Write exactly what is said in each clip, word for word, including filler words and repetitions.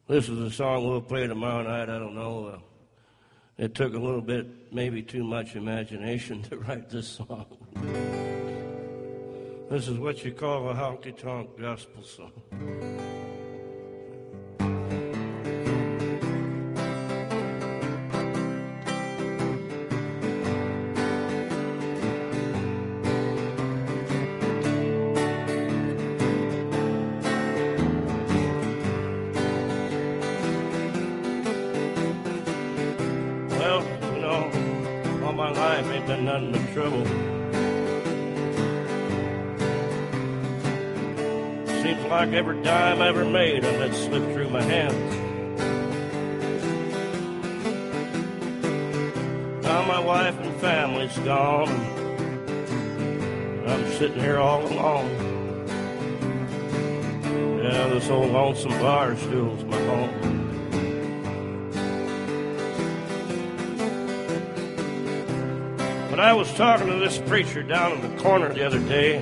This is a song we'll play tomorrow night. I don't know. Uh, it took a little bit, maybe too much imagination to write this song. This is what you call a honky-tonk gospel song. My life ain't been nothing but trouble. Seems like every dime I ever made I let slip through my hands. Now my wife and family's gone, and I'm sitting here all alone. Yeah, this old lonesome bar stool's my home. But I was talking to this preacher down in the corner the other day.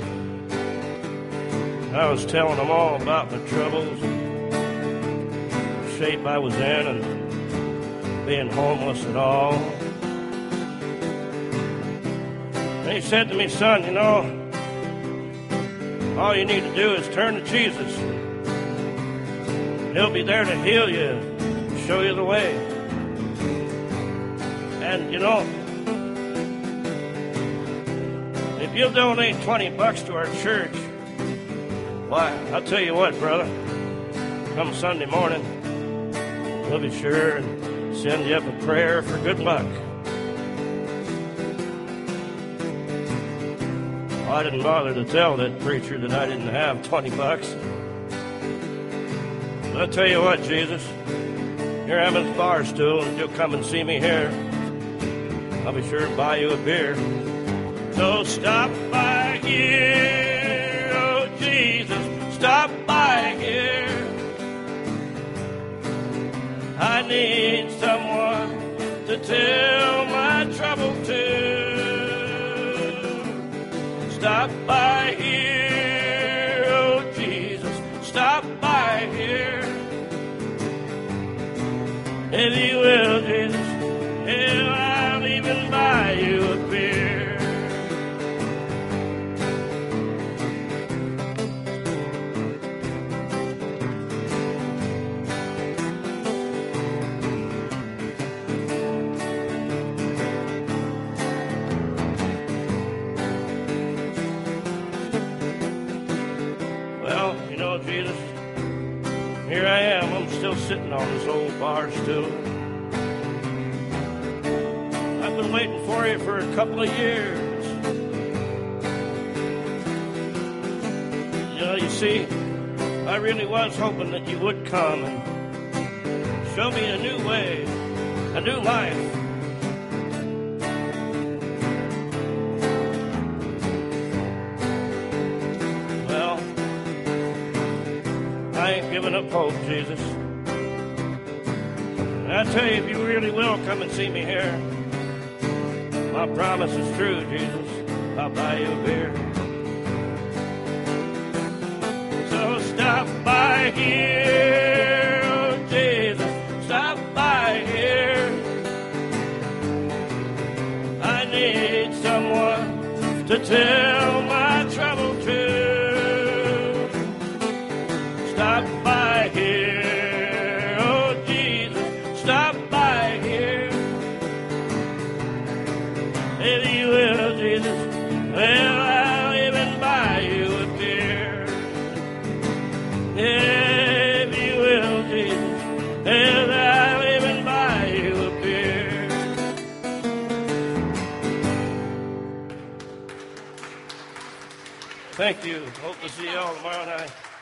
I was telling him all about my troubles, the shape I was in, and being homeless and all. And he said to me, son, you know, all you need to do is turn to Jesus. He'll be there to heal you and show you the way. And, you know, if you'll donate twenty bucks to our church, why, I'll tell you what, brother, come Sunday morning, we'll be sure and send you up a prayer for good luck. Well, I didn't bother to tell that preacher that I didn't have twenty bucks. But I'll tell you what, Jesus, here I'm at the bar stool, and if you'll come and see me here, I'll be sure to buy you a beer. So stop by here, oh Jesus, stop by here. I need someone to tell my trouble to. Stop by here, oh Jesus, stop by here. If you will, Jesus, hell, I'll even buy you a beer. Jesus, here I am, I'm still sitting on this old bar stool. I've been waiting for you for a couple of years. You know, you see, I really was hoping that you would come and show me a new way, a new life. I ain't giving up hope, Jesus. And I tell you, if you really will come and see me here, my promise is true, Jesus. I'll buy you a beer. So stop by here, oh Jesus, stop by here. I need someone to tell my trouble to. Stop by here, oh Jesus, stop by here. If you will, Jesus, well, I'll even buy you a beer. If you will, Jesus, well, I'll even buy you a beer. Thank you. Hope to see you all tomorrow night.